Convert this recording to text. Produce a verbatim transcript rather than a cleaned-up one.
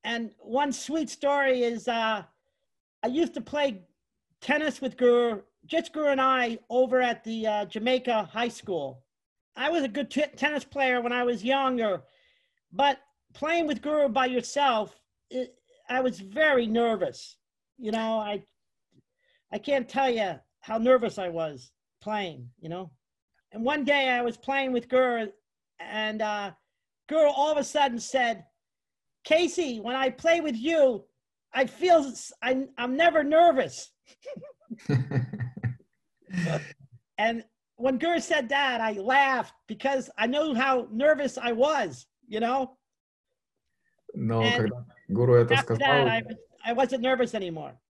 And one sweet story is uh, I used to play tennis with Guru, just Guru and I, over at the uh, Jamaica High School. I was a good t- tennis player when I was younger, but playing with Guru by yourself, it, I was very nervous. You know, I I can't tell you how nervous I was playing, you know. And one day I was playing with Guru, and uh, Guru all of a sudden said, Casey, when I play with you, I feel I, I'm never nervous. And when Guru said that, I laughed because I knew how nervous I was, you know. Но And когда гуру это after that, сказал, I, I wasn't nervous anymore.